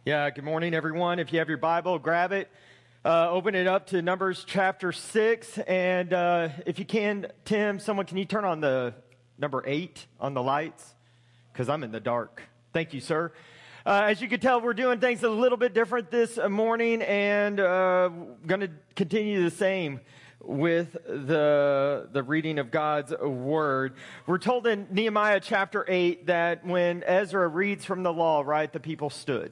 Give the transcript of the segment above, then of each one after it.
Yeah, good morning, everyone. If you have your Bible, grab it. Open it up to Numbers chapter 6. And if you can, Tim, can you turn on the number 8 on the lights? Because I'm in the dark. Thank you, sir. As you can tell, we're doing things a little bit different this morning and going to continue the same with the reading of God's Word. We're told in Nehemiah chapter 8 that when Ezra reads from the law, right, the people stood.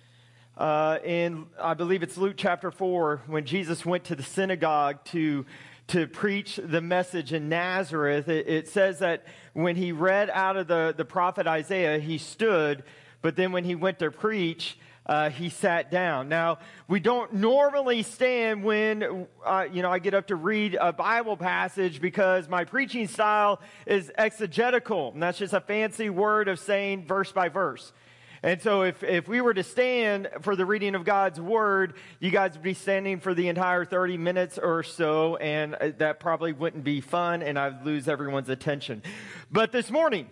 In, I believe it's Luke chapter 4, when Jesus went to the synagogue to preach the message in Nazareth, it says that when he read out of the prophet Isaiah, he stood, but then when he went to preach, he sat down. Now, we don't normally stand when, I get up to read a Bible passage because my preaching style is exegetical, and that's just a fancy word of saying verse by verse. And so if we were to stand for the reading of God's Word, you guys would be standing for the entire 30 minutes or so, and that probably wouldn't be fun, and I'd lose everyone's attention. But this morning,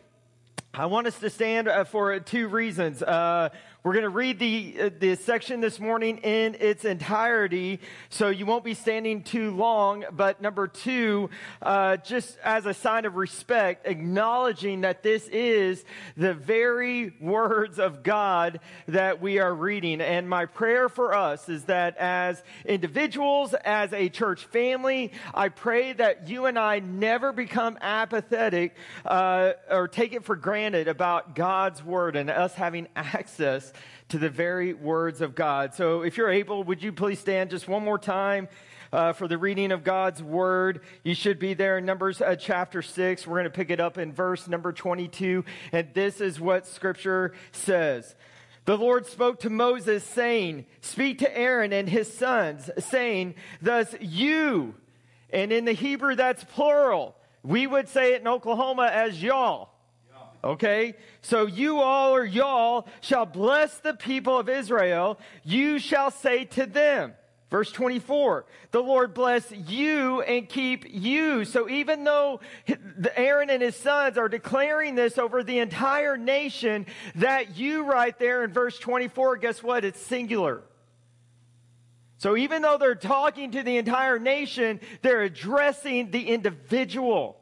I want us to stand for two reasons. We're going to read the section this morning in its entirety, so you won't be standing too long. But number two, just as a sign of respect, acknowledging that this is the very words of God that we are reading. And my prayer for us is that as individuals, as a church family, I pray that you and I never become apathetic or take it for granted about God's Word and us having access to the very words of God. So if you're able, would you please stand just one more time for the reading of God's Word? You should be there in Numbers chapter 6. We're going to pick it up in verse number 22. And this is what Scripture says. The Lord spoke to Moses, saying, "Speak to Aaron and his sons, saying, thus you," and in the Hebrew that's plural. We would say it in Oklahoma as y'all. Okay, so you all or y'all shall bless the people of Israel. You shall say to them, verse 24, the Lord bless you and keep you. So even though Aaron and his sons are declaring this over the entire nation, that you right there in verse 24, guess what? It's singular. So even though they're talking to the entire nation, they're addressing the individual.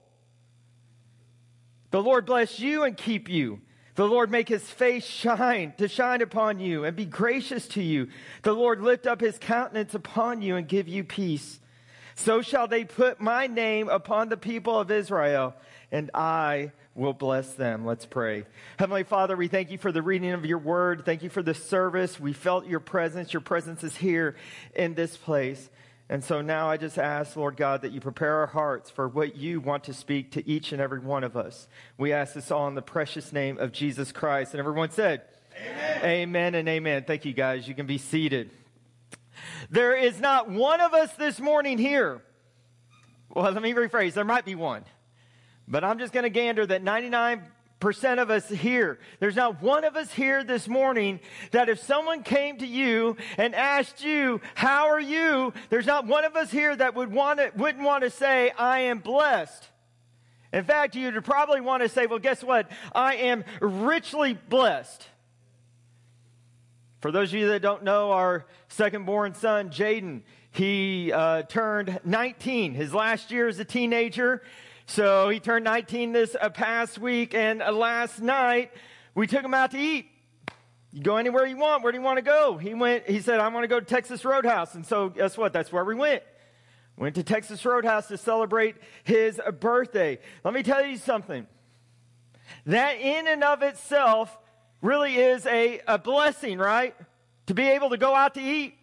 The Lord bless you and keep you. The Lord make his face shine upon you and be gracious to you. The Lord lift up his countenance upon you and give you peace. So shall they put my name upon the people of Israel, and I will bless them. Let's pray. Heavenly Father, we thank you for the reading of your word. Thank you for the service. We felt your presence. Your presence is here in this place. And so now I just ask, Lord God, that you prepare our hearts for what you want to speak to each and every one of us. We ask this all in the precious name of Jesus Christ. And everyone said, amen. Amen and amen. Thank you, guys. You can be seated. There is not one of us this morning here. Well, let me rephrase. There might be one. But I'm just going to gander that 99% of us here, there's not one of us here this morning that if someone came to you and asked you, how are you? There's not one of us here that wouldn't want to say, I am blessed. In fact, you'd probably want to say, well, guess what? I am richly blessed. For those of you that don't know, our second-born son, Jaden, he turned 19, his last year as a teenager. So he turned 19 this past week, and last night we took him out to eat. You go anywhere you want. Where do you want to go? He said, I want to go to Texas Roadhouse. And so guess what? That's where we went. Went to Texas Roadhouse to celebrate his birthday. Let me tell you something. That in and of itself really is a blessing, right? To be able to go out to eat.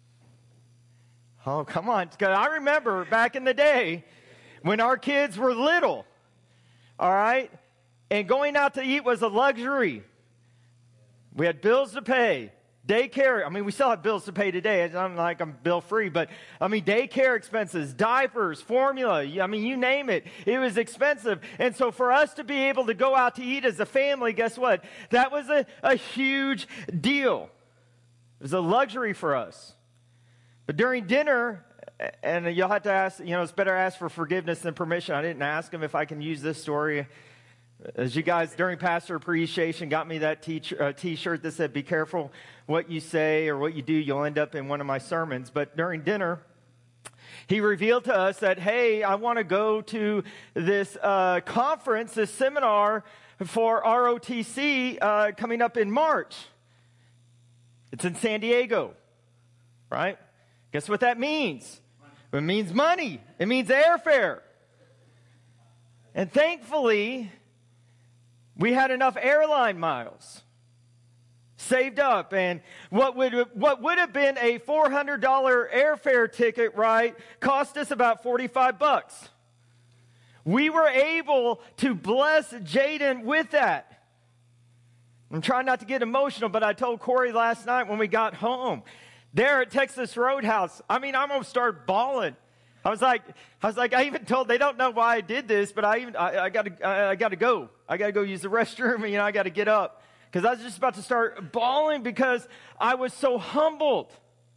Oh, come on. 'Cause I remember back in the day, when our kids were little, all right, and going out to eat was a luxury. We had bills to pay, daycare. I mean, we still have bills to pay today. It's not like I'm bill free, but I mean, daycare expenses, diapers, formula. I mean, you name it. It was expensive. And so for us to be able to go out to eat as a family, guess what? That was a huge deal. It was a luxury for us. But during dinner, and you'll have to ask, it's better ask for forgiveness than permission. I didn't ask him if I can use this story. As you guys during Pastor Appreciation got me that t-shirt that said, "Be careful what you say or what you do, you'll end up in one of my sermons." But during dinner, he revealed to us that, hey, I want to go to this conference, this seminar for ROTC coming up in March. It's in San Diego, right? Guess what that means? It means money. It means airfare. And thankfully, we had enough airline miles saved up, and what would have been a $400 airfare ticket, right, cost us about $45. We were able to bless Jaden with that. I'm trying not to get emotional, but I told Corey last night when we got home, there at Texas Roadhouse, I almost started bawling. I was like, I even told, they don't know why I did this, but I gotta go. I gotta go use the restroom, and I gotta get up. Because I was just about to start bawling because I was so humbled.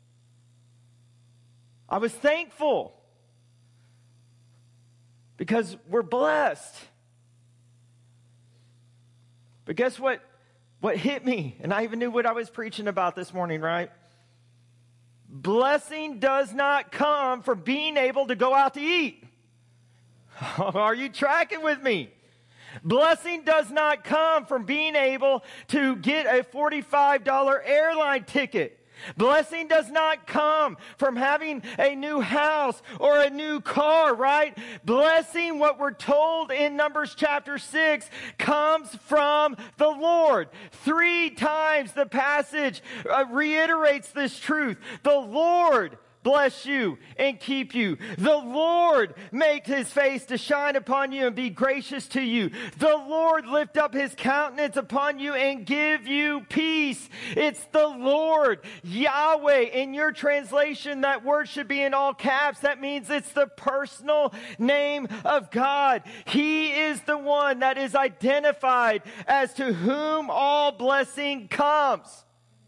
I was thankful. Because we're blessed. But guess what? What hit me? And I even knew what I was preaching about this morning, right? Blessing does not come from being able to go out to eat. Are you tracking with me? Blessing does not come from being able to get a $45 airline ticket. Blessing does not come from having a new house or a new car, right? Blessing, what we're told in Numbers chapter 6, comes from the Lord. 3 times the passage reiterates this truth. The Lord bless you and keep you. The Lord make his face to shine upon you and be gracious to you. The Lord lift up his countenance upon you and give you peace. It's the Lord, Yahweh. In your translation, that word should be in all caps. That means it's the personal name of God. He is the one that is identified as to whom all blessing comes.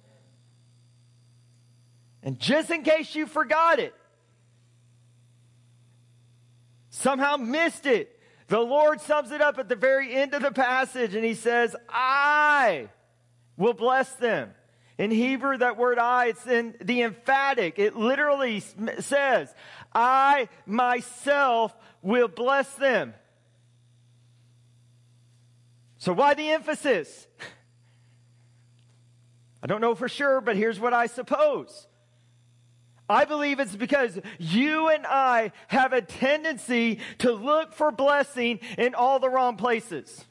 And just in case you forgot it, somehow missed it, the Lord sums it up at the very end of the passage, and he says, I will bless them. In Hebrew, that word I, it's in the emphatic. It literally says, I myself will bless them. So why the emphasis? I don't know for sure, but here's what I suppose. I believe it's because you and I have a tendency to look for blessing in all the wrong places.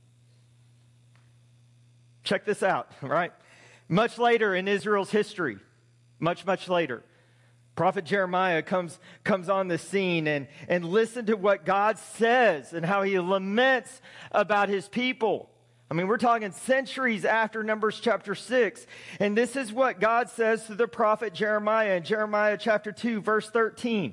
Check this out, right? Much later in Israel's history, much later, Prophet Jeremiah comes on the scene, and listen to what God says and how he laments about his people. We're talking centuries after Numbers chapter 6. And this is what God says to the prophet Jeremiah in Jeremiah chapter 2, verse 13.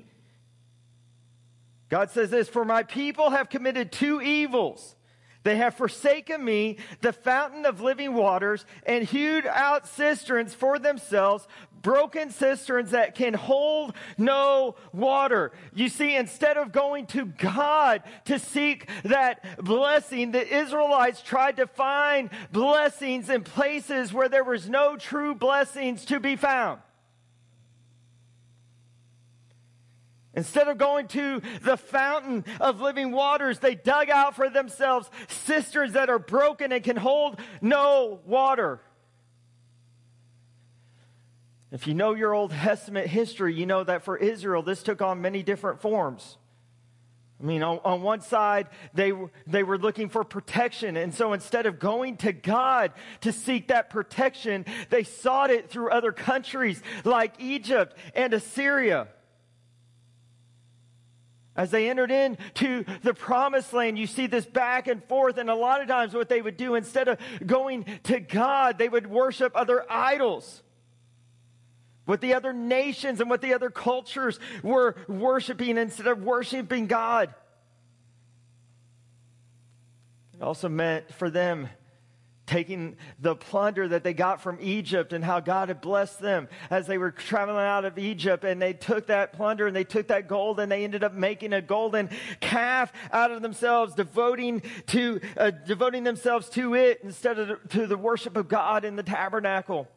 God says this, for my people have committed 2 evils. They have forsaken me, the fountain of living waters, and hewed out cisterns for themselves, broken cisterns that can hold no water. You see, instead of going to God to seek that blessing, the Israelites tried to find blessings in places where there was no true blessings to be found. Instead of going to the fountain of living waters, they dug out for themselves cisterns that are broken and can hold no water. If you know your Old Testament history, you know that for Israel, this took on many different forms. On one side, they were looking for protection. And so instead of going to God to seek that protection, they sought it through other countries like Egypt and Assyria. As they entered into the promised land, you see this back and forth. And a lot of times what they would do, instead of going to God, they would worship other idols. What the other nations and what the other cultures were worshiping instead of worshiping God. It also meant for them taking the plunder that they got from Egypt and how God had blessed them as they were traveling out of Egypt. And they took that plunder and they took that gold and they ended up making a golden calf out of themselves, devoting themselves to it instead of to the worship of God in the tabernacle.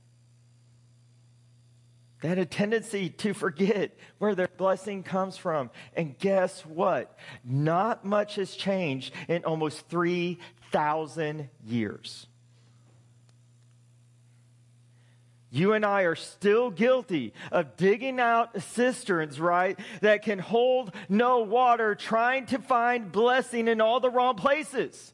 They had a tendency to forget where their blessing comes from. And guess what? Not much has changed in almost 3,000 years. You and I are still guilty of digging out cisterns, right, that can hold no water, trying to find blessing in all the wrong places.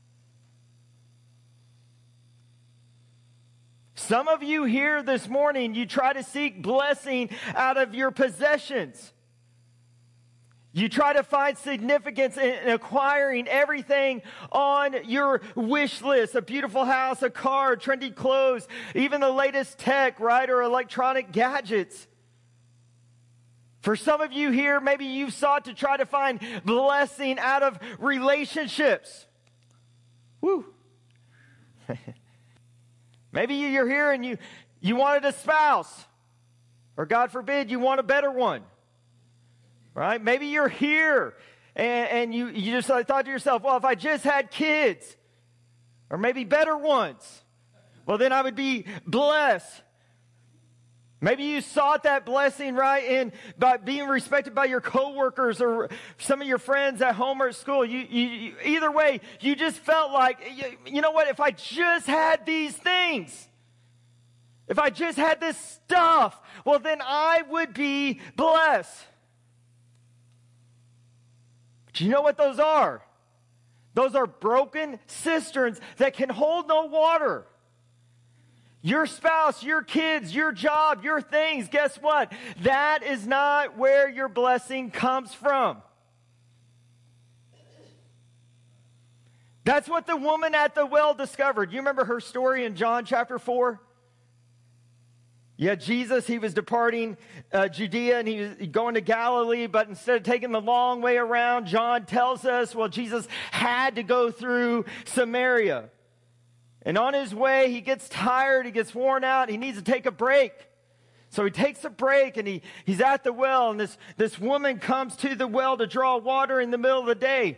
Some of you here this morning, you try to seek blessing out of your possessions. You try to find significance in acquiring everything on your wish list. A beautiful house, a car, trendy clothes, even the latest tech, right, or electronic gadgets. For some of you here, maybe you've sought to try to find blessing out of relationships. Woo. Maybe you're here and you wanted a spouse, or God forbid, you want a better one, right? Maybe you're here and you just thought to yourself, well, if I just had kids, or maybe better ones, well, then I would be blessed. Maybe you sought that blessing, right, in by being respected by your coworkers or some of your friends at home or at school. Either way, you just felt like, you know what, if I just had these things, if I just had this stuff, well, then I would be blessed. But you know what those are? Those are broken cisterns that can hold no water. Your spouse, your kids, your job, your things, guess what? That is not where your blessing comes from. That's what the woman at the well discovered. You remember her story in John chapter 4? Yeah, Jesus, he was departing Judea and he was going to Galilee, but instead of taking the long way around, John tells us, well, Jesus had to go through Samaria. And on his way, he gets tired, he gets worn out, he needs to take a break. So he takes a break and he's at the well, and this woman comes to the well to draw water in the middle of the day.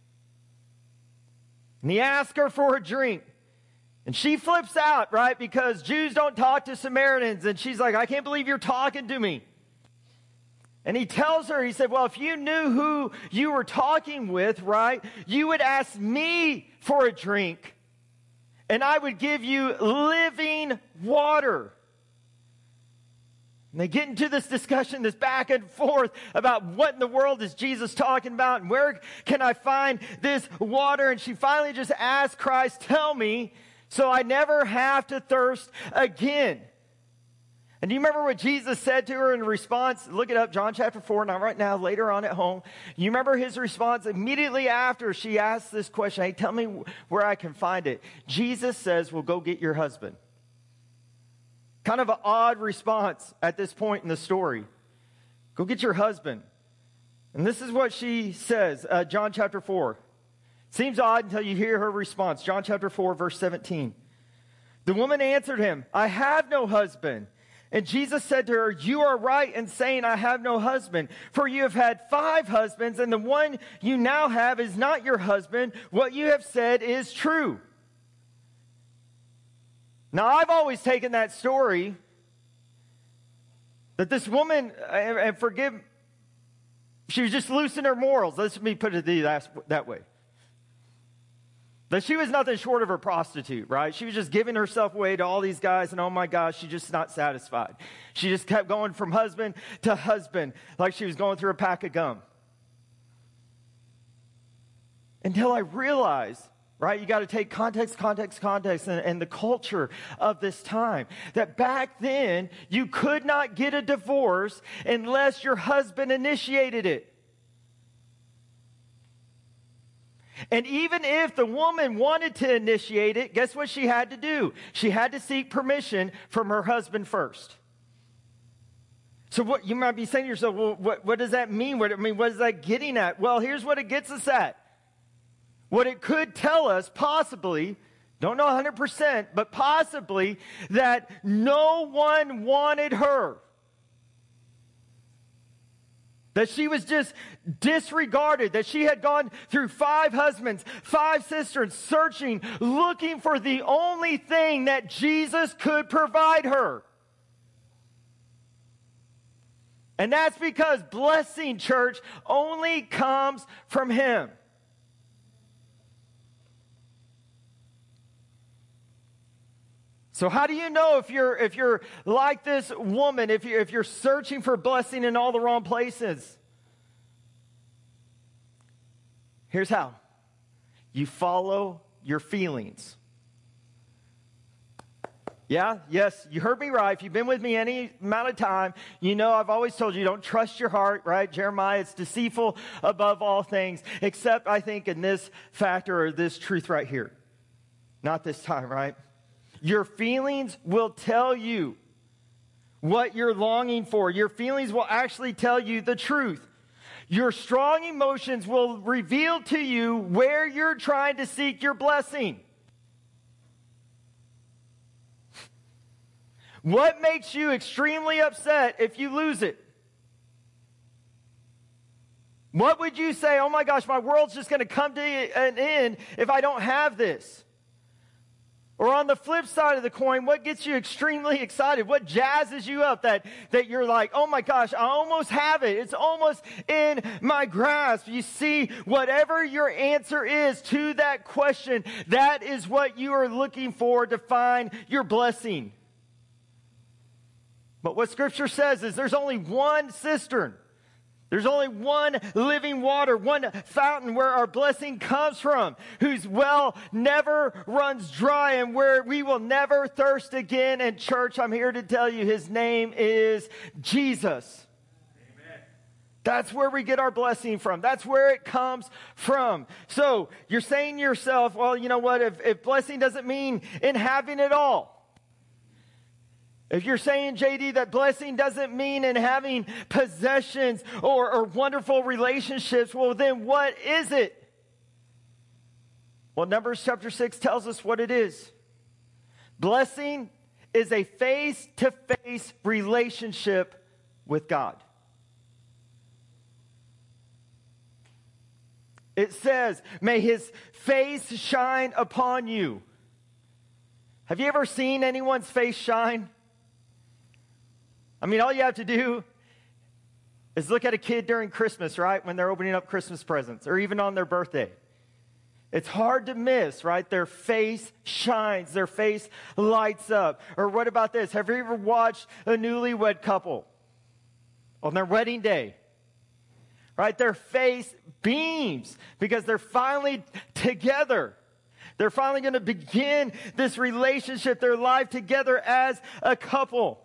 And he asks her for a drink. And she flips out, right, because Jews don't talk to Samaritans. And she's like, I can't believe you're talking to me. And he tells her, he said, well, if you knew who you were talking with, right, you would ask me for a drink. And I would give you living water. And they get into this discussion, this back and forth about what in the world is Jesus talking about and where can I find this water? And she finally just asked Christ, tell me so I never have to thirst again. And do you remember what Jesus said to her in response? Look it up, John chapter 4, not right now, later on at home. You remember his response immediately after she asked this question, hey, tell me where I can find it. Jesus says, well, go get your husband. Kind of an odd response at this point in the story. Go get your husband. And this is what she says, John chapter 4. Seems odd until you hear her response. John chapter 4, verse 17. The woman answered him, I have no husband. And Jesus said to her, you are right in saying I have no husband, for you have had 5 husbands, and the one you now have is not your husband. What you have said is true. Now, I've always taken that story that this woman, and forgive, she was just loose in her morals. Let me put it that way. That she was nothing short of a prostitute, right? She was just giving herself away to all these guys, and oh my gosh, she's just not satisfied. She just kept going from husband to husband like she was going through a pack of gum. Until I realized, right, you got to take context, and the culture of this time. That back then, you could not get a divorce unless your husband initiated it. And even if the woman wanted to initiate it, guess what she had to do? She had to seek permission from her husband first. So what you might be saying to yourself, well, what does that mean? What is that getting at? Well, here's what it gets us at. What it could tell us, possibly, don't know 100%, but possibly that no one wanted her. That she was just disregarded, that she had gone through 5 husbands, 5 sisters, searching, looking for the only thing that Jesus could provide her. And that's because blessing, church, only comes from Him. So how do you know if you're like this woman, if you're searching for blessing in all the wrong places? Here's how. You follow your feelings. Yeah, yes, you heard me right. If you've been with me any amount of time, you know I've always told you don't trust your heart, right? Jeremiah, it's deceitful above all things, except I think in this factor or this truth right here. Not this time, right? Your feelings will tell you what you're longing for. Your feelings will actually tell you the truth. Your strong emotions will reveal to you where you're trying to seek your blessing. What makes you extremely upset if you lose it? What would you say, oh my gosh, my world's just going to come to an end if I don't have this? Or on the flip side of the coin, what gets you extremely excited? What jazzes you up that you're like, oh my gosh, I almost have it. It's almost in my grasp. You see, whatever your answer is to that question, that is what you are looking for to find your blessing. But what Scripture says is there's only one cistern. There's only one living water, one fountain where our blessing comes from, whose well never runs dry and where we will never thirst again. And church, I'm here to tell you, His name is Jesus. Amen. That's where we get our blessing from. That's where it comes from. So you're saying to yourself, well, you know what, if blessing doesn't mean in having it all. If you're saying, JD, that blessing doesn't mean in having possessions or wonderful relationships, well, then what is it? Well, Numbers chapter 6 tells us what it is. Blessing is a face-to-face relationship with God. It says, may His face shine upon you. Have you ever seen anyone's face shine? I mean, all you have to do is look at a kid during Christmas, right? When they're opening up Christmas presents, or even on their birthday. It's hard to miss, right? Their face shines, their face lights up. Or what about this? Have you ever watched a newlywed couple on their wedding day? Right? Their face beams because they're finally together. They're finally going to begin this relationship, their life together as a couple.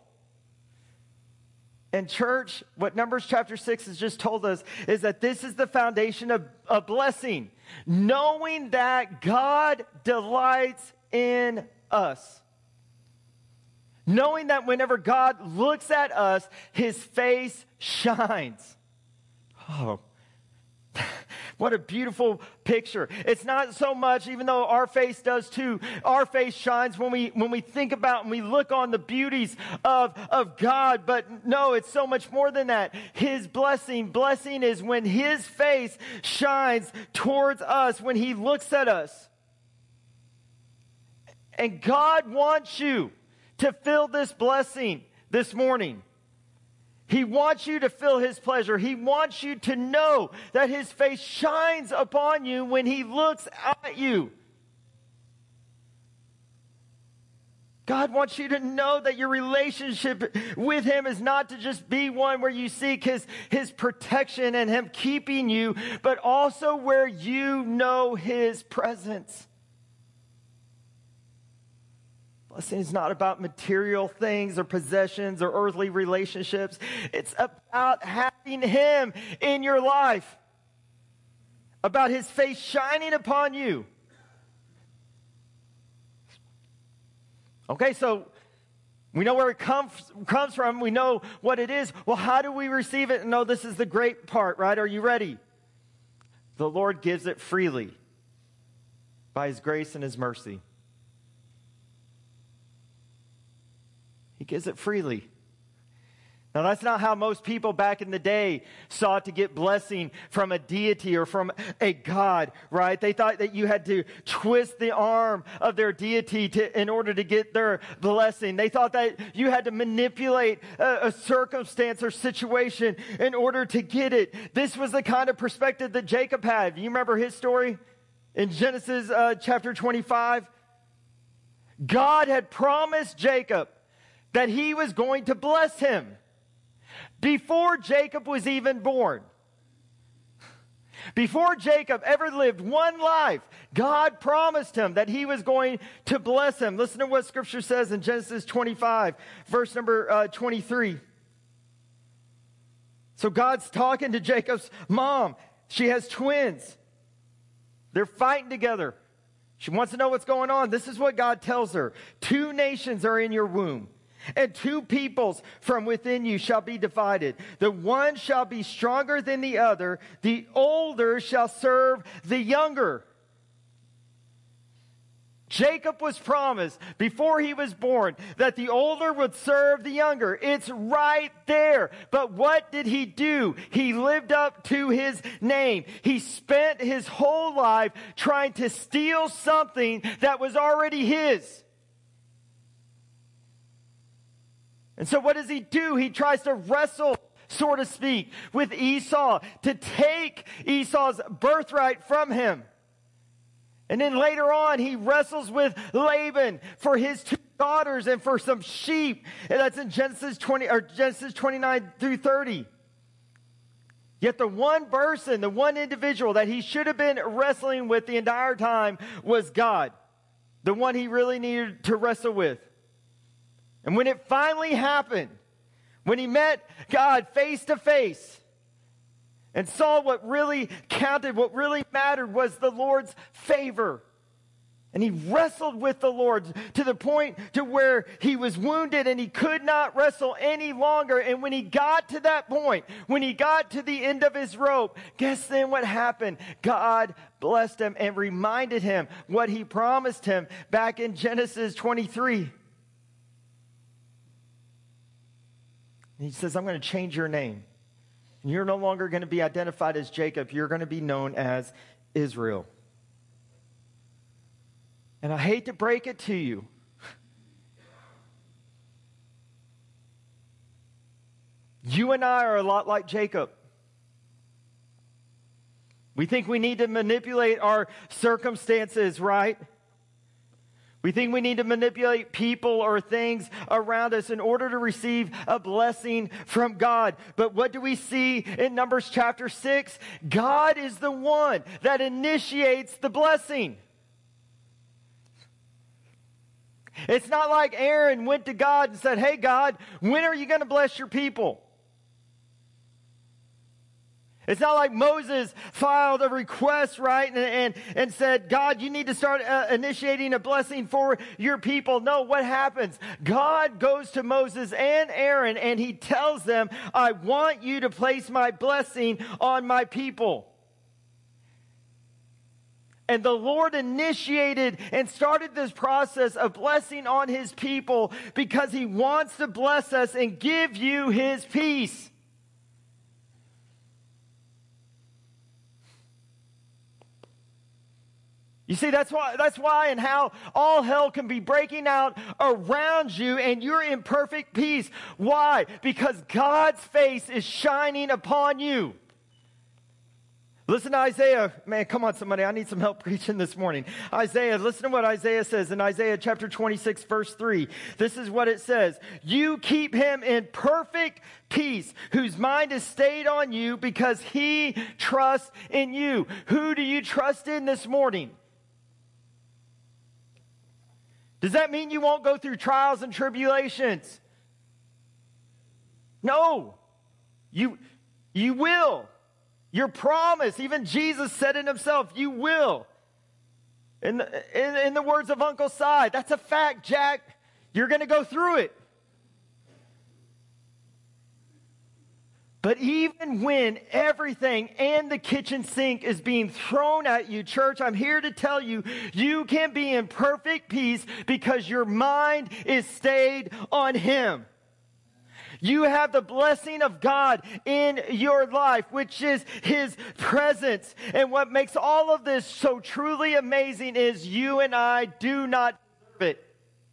And church, what Numbers chapter 6 has just told us is that this is the foundation of a blessing. Knowing that God delights in us. Knowing that whenever God looks at us, His face shines. Oh, what a beautiful picture. It's not so much, even though our face does too, our face shines when we think about and we look on the beauties of God. But no, it's so much more than that. His blessing is when His face shines towards us, when He looks at us. And God wants you to feel this blessing this morning. He wants you to feel His pleasure. He wants you to know that His face shines upon you when He looks at you. God wants you to know that your relationship with Him is not to just be one where you seek His protection and Him keeping you, but also where you know His presence. Blessing is not about material things or possessions or earthly relationships. It's about having Him in your life. About His face shining upon you. Okay, so we know where it comes from. We know what it is. Well, how do we receive it? No, this is the great part, right? Are you ready? The Lord gives it freely by His grace and His mercy. He gives it freely. Now, that's not how most people back in the day sought to get blessing from a deity or from a god, right? They thought that you had to twist the arm of their deity in order to get their blessing. They thought that you had to manipulate a circumstance or situation in order to get it. This was the kind of perspective that Jacob had. You remember his story in Genesis chapter 25? God had promised Jacob that he was going to bless him before Jacob was even born. Before Jacob ever lived one life, God promised him that he was going to bless him. Listen to what Scripture says in Genesis 25, verse number 23. So God's talking to Jacob's mom. She has twins. They're fighting together. She wants to know what's going on. This is what God tells her. 2 nations are in your womb, and 2 peoples from within you shall be divided. The one shall be stronger than the other. The older shall serve the younger. Jacob was promised before he was born that the older would serve the younger. It's right there. But what did he do? He lived up to his name. He spent his whole life trying to steal something that was already his. And so what does he do? He tries to wrestle, so to speak, with Esau to take Esau's birthright from him. And then later on, he wrestles with Laban for his 2 daughters and for some sheep. And that's in Genesis 29 through 30. Yet the one person, the one individual that he should have been wrestling with the entire time was God, the one he really needed to wrestle with. And when it finally happened, when he met God face to face and saw what really counted, what really mattered was the Lord's favor. And he wrestled with the Lord to the point to where he was wounded and he could not wrestle any longer. And when he got to that point, when he got to the end of his rope, guess then what happened? God blessed him and reminded him what he promised him back in Genesis 23. He says, I'm going to change your name. And you're no longer going to be identified as Jacob. You're going to be known as Israel. And I hate to break it to you. You and I are a lot like Jacob. We think we need to manipulate our circumstances, right? We think we need to manipulate people or things around us in order to receive a blessing from God. But what do we see in Numbers chapter 6? God is the one that initiates the blessing. It's not like Aaron went to God and said, hey, God, when are you going to bless your people? It's not like Moses filed a request, right, and said, God, you need to start initiating a blessing for your people. No, what happens? God goes to Moses and Aaron, and he tells them, I want you to place my blessing on my people. And the Lord initiated and started this process of blessing on his people because he wants to bless us and give you his peace. You see, that's why and how all hell can be breaking out around you and you're in perfect peace. Why? Because God's face is shining upon you. Listen to Isaiah. Man, come on, somebody. I need some help preaching this morning. Isaiah, listen to what Isaiah says in Isaiah chapter 26, verse 3. This is what it says. You keep him in perfect peace, whose mind is stayed on you because he trusts in you. Who do you trust in this morning? Does that mean you won't go through trials and tribulations? No. You will. Your promise, even Jesus said it himself, you will. In the words of Uncle Si, that's a fact, Jack. You're going to go through it. But even when everything and the kitchen sink is being thrown at you, church, I'm here to tell you, you can be in perfect peace because your mind is stayed on Him. You have the blessing of God in your life, which is His presence. And what makes all of this so truly amazing is you and I do not deserve it.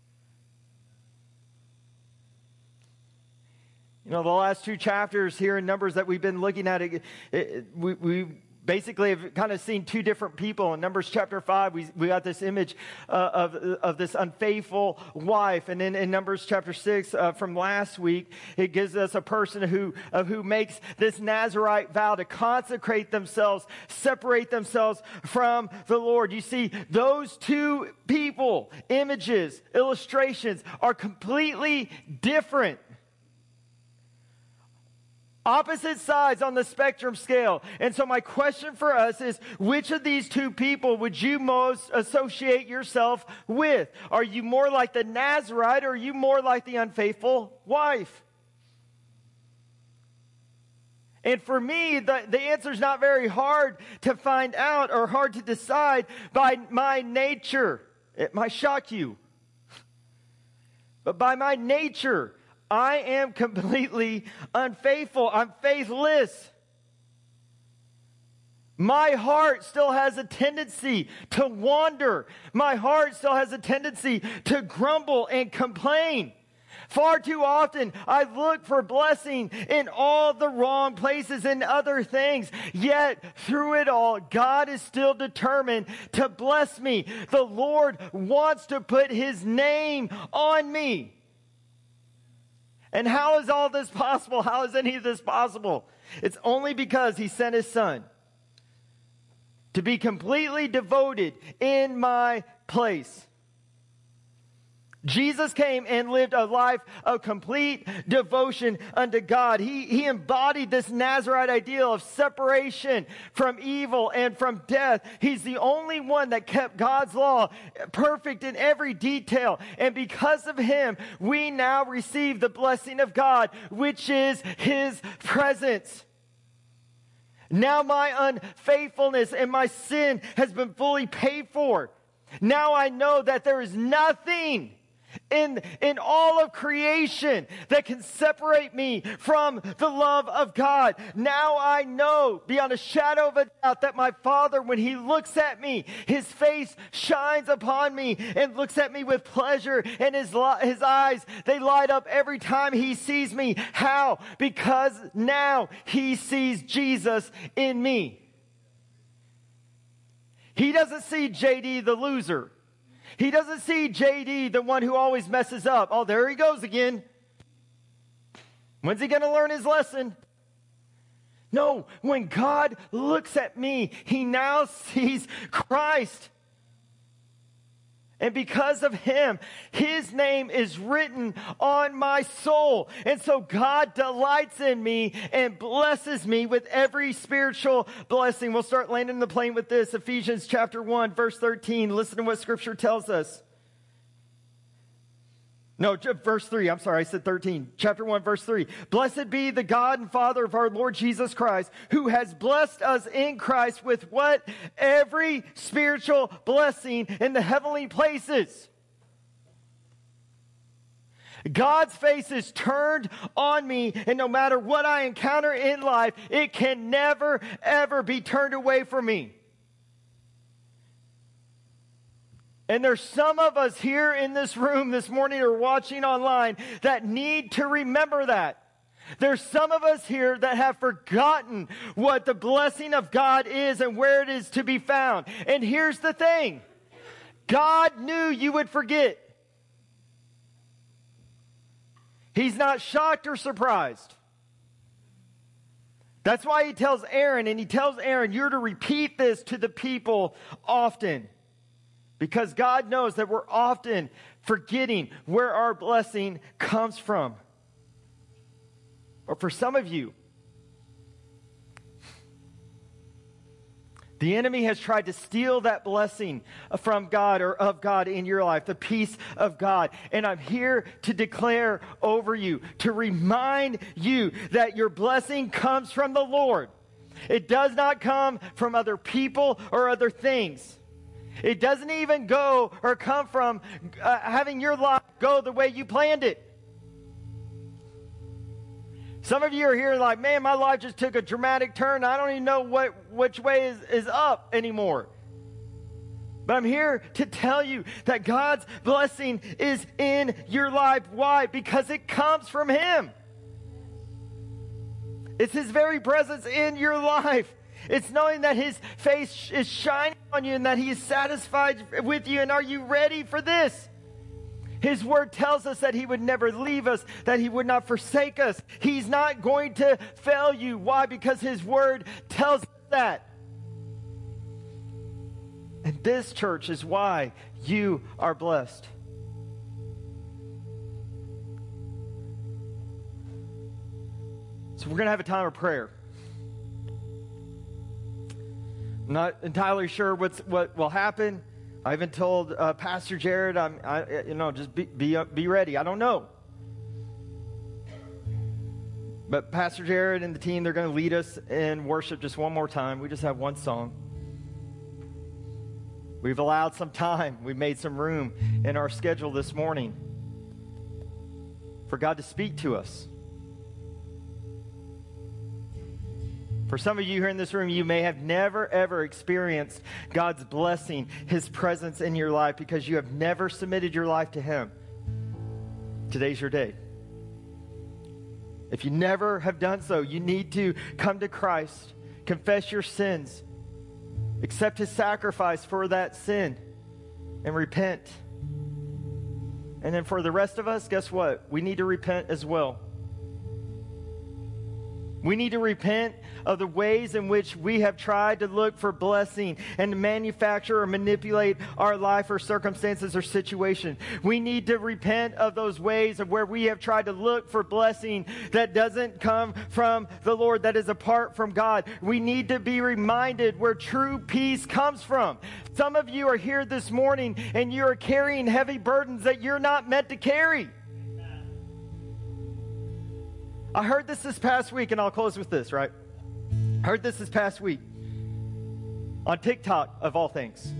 You know, the last two chapters here in Numbers that we've been looking at, we basically have kind of seen two different people. In Numbers chapter 5, we got this image of this unfaithful wife. And then in Numbers chapter 6 from last week, it gives us a person who makes this Nazirite vow to consecrate themselves, separate themselves from the Lord. You see, those two people, images, illustrations, are completely different. Opposite sides on the spectrum scale. And so my question for us is, which of these two people would you most associate yourself with? Are you more like the Nazirite, or are you more like the unfaithful wife? And for me, the answer is not very hard to find out or hard to decide by my nature. It might shock you. But by my nature, I am completely unfaithful. I'm faithless. My heart still has a tendency to wander. My heart still has a tendency to grumble and complain. Far too often, I look for blessing in all the wrong places and other things. Yet, through it all, God is still determined to bless me. The Lord wants to put His name on me. And how is all this possible? How is any of this possible? It's only because He sent His Son to be completely devoted in my place. Jesus came and lived a life of complete devotion unto God. He embodied this Nazirite ideal of separation from evil and from death. He's the only one that kept God's law perfect in every detail. And because of Him, we now receive the blessing of God, which is His presence. Now my unfaithfulness and my sin has been fully paid for. Now I know that there is nothing in all of creation that can separate me from the love of God. Now I know beyond a shadow of a doubt that my Father, when He looks at me, His face shines upon me and looks at me with pleasure, and His eyes, they light up every time He sees me. How? Because now He sees Jesus in me. He doesn't see JD the loser. He doesn't see JD, the one who always messes up. Oh, there he goes again. When's he going to learn his lesson? No, when God looks at me, He now sees Christ. And because of Him, His name is written on my soul. And so God delights in me and blesses me with every spiritual blessing. We'll start landing the plane with this. Ephesians chapter 1, verse 13. Listen to what Scripture tells us. No, verse 3. I'm sorry, I said 13. Chapter 1, verse 3. Blessed be the God and Father of our Lord Jesus Christ, who has blessed us in Christ with what? Every spiritual blessing in the heavenly places. God's face is turned on me, and no matter what I encounter in life, it can never, ever be turned away from me. And there's some of us here in this room this morning or watching online that need to remember that. There's some of us here that have forgotten what the blessing of God is and where it is to be found. And here's the thing. God knew you would forget. He's not shocked or surprised. That's why He tells Aaron, you're to repeat this to the people often. Because God knows that we're often forgetting where our blessing comes from. Or for some of you, The enemy has tried to steal that blessing from God or of God in your life, the peace of God. And I'm here to declare over you, to remind you that your blessing comes from the Lord. It does not come from other people or other things. It doesn't even go or come from having your life go the way you planned it. Some of you are here like, man, my life just took a dramatic turn. I don't even know which way is up anymore. But I'm here to tell you that God's blessing is in your life. Why? Because it comes from Him. It's His very presence in your life. It's knowing that His face is shining on you and that He is satisfied with you. And are you ready for this? His word tells us that He would never leave us, that He would not forsake us. He's not going to fail you. Why? Because His word tells us that. And this, church, is why you are blessed. So we're going to have a time of prayer. I'm not entirely sure what will happen. I even told Pastor Jared, just be ready. I don't know. But Pastor Jared and the team, they're going to lead us in worship just one more time. We just have one song. We've allowed some time. We've made some room in our schedule this morning for God to speak to us. For some of you here in this room, you may have never, ever experienced God's blessing, His presence in your life because you have never submitted your life to Him. Today's your day. If you never have done so, you need to come to Christ, confess your sins, accept His sacrifice for that sin, and repent. And then for the rest of us, guess what? We need to repent as well. We need to repent of the ways in which we have tried to look for blessing and to manufacture or manipulate our life or circumstances or situation. We need to repent of those ways of where we have tried to look for blessing that doesn't come from the Lord, that is apart from God. We need to be reminded where true peace comes from. Some of you are here this morning and you are carrying heavy burdens that you're not meant to carry. I heard this past week, and I'll close with this, right? I heard this past week on TikTok, of all things.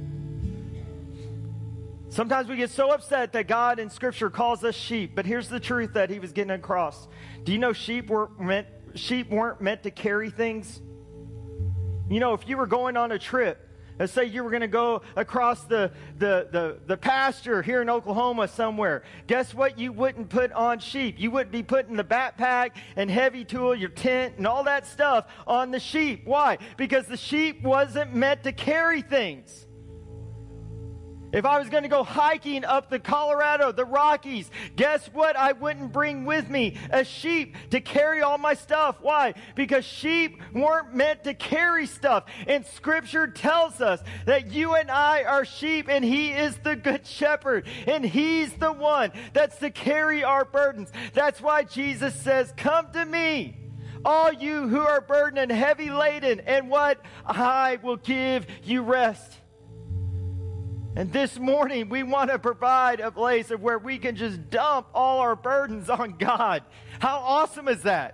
Sometimes we get so upset that God in Scripture calls us sheep, but here's the truth that He was getting across. Do you know sheep weren't meant to carry things? You know, if you were going on a trip, let's say you were going to go across the pasture here in Oklahoma somewhere. Guess what you wouldn't put on sheep? You wouldn't be putting the backpack and heavy tool, your tent, and all that stuff on the sheep. Why? Because the sheep wasn't meant to carry things. If I was going to go hiking up the Colorado, the Rockies, guess what I wouldn't bring with me? A sheep to carry all my stuff. Why? Because sheep weren't meant to carry stuff. And Scripture tells us that you and I are sheep and He is the good shepherd. And He's the one that's to carry our burdens. That's why Jesus says, come to me, all you who are burdened and heavy laden, and what? I will give you rest. And this morning, we want to provide a place of where we can just dump all our burdens on God. How awesome is that?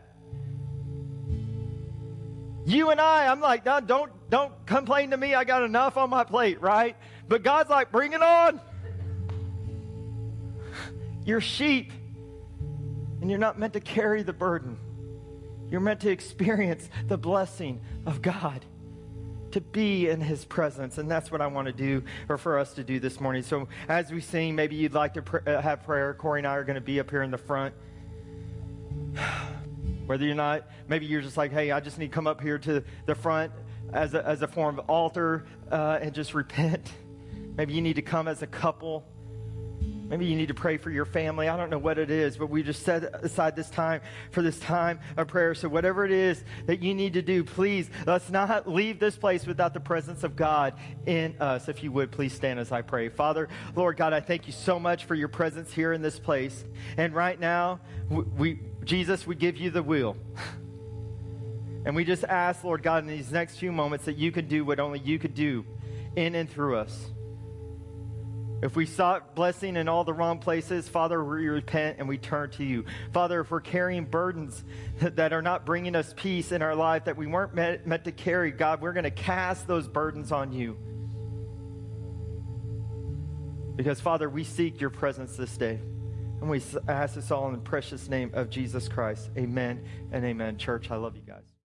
You and I'm like, no, don't complain to me. I got enough on my plate, right? But God's like, bring it on. You're sheep, and you're not meant to carry the burden. You're meant to experience the blessing of God, to be in His presence. And that's what I want to do, or for us to do this morning. So as we sing, maybe you'd like to have prayer. Corey and I are going to be up here in the front. Whether you're not, maybe you're just like, hey, I just need to come up here to the front as a form of altar and just repent. Maybe you need to come as a couple. Maybe you need to pray for your family. I don't know what it is, but we just set aside this time for this time of prayer. So whatever it is that you need to do, please, let's not leave this place without the presence of God in us. If you would, please stand as I pray. Father, Lord God, I thank you so much for your presence here in this place. And right now, Jesus, we give you the wheel. And we just ask, Lord God, in these next few moments that you could do what only you could do in and through us. If we sought blessing in all the wrong places, Father, we repent and we turn to you. Father, if we're carrying burdens that are not bringing us peace in our life, that we weren't meant to carry, God, we're going to cast those burdens on you. Because, Father, we seek your presence this day. And we ask this all in the precious name of Jesus Christ. Amen and amen. Church, I love you guys.